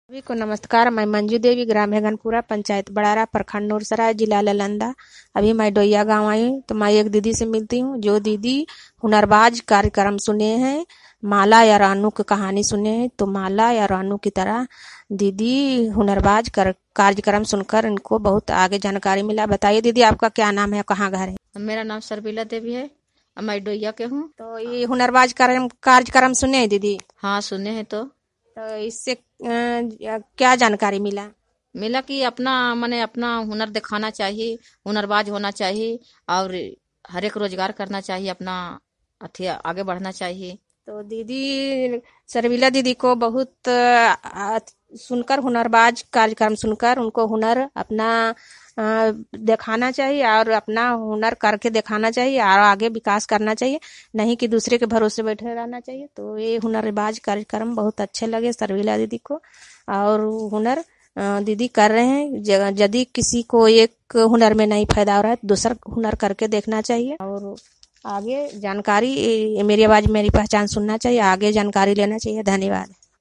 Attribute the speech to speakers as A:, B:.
A: सभी को नमस्कार। मैं मंजू देवी, ग्राम हेगनपुरा, पंचायत बड़ारा, प्रखंड नूरसराय, जिला नालंदा। अभी मैं डोइया गांव आई हूँ तो मैं एक दीदी से मिलती हूँ जो दीदी हुनरबाज कार्यक्रम सुने हैं, माला या रानू की कहानी सुने हैं। तो माला या रानू की तरह दीदी हुनरबाज कार्यक्रम सुनकर इनको बहुत आगे जानकारी मिला। बताइए दीदी, आपका क्या नाम है, कहाँ घर है?
B: मेरा नाम सरबीला देवी है और मैं डोइया के हूँ।
A: तो ये हुनरबाज कार्यक्रम सुने हैं दीदी?
B: हाँ, सुने हैं।
A: तो इससे क्या जानकारी मिला?
B: मिला कि अपना हुनर दिखाना चाहिए, हुनरबाज होना चाहिए और हर एक रोजगार करना चाहिए, अपना आगे बढ़ना चाहिए।
A: तो दीदी, सरविला दीदी को बहुत सुनकर, हुनरबाज कार्यक्रम सुनकर उनको हुनर अपना दिखाना चाहिए और अपना हुनर करके दिखाना चाहिए और आगे विकास करना चाहिए, नहीं कि दूसरे के भरोसे बैठे रहना चाहिए। तो ये हुनरबाज कार्यक्रम बहुत अच्छे लगे सरविला दीदी को। और हुनर दीदी कर रहे हैं। यदि किसी को एक हुनर में नहीं फायदा हो रहा है तो दूसरा हुनर करके देखना चाहिए और आगे जानकारी, मेरी आवाज मेरी पहचान सुनना चाहिए, आगे जानकारी लेना चाहिए। धन्यवाद।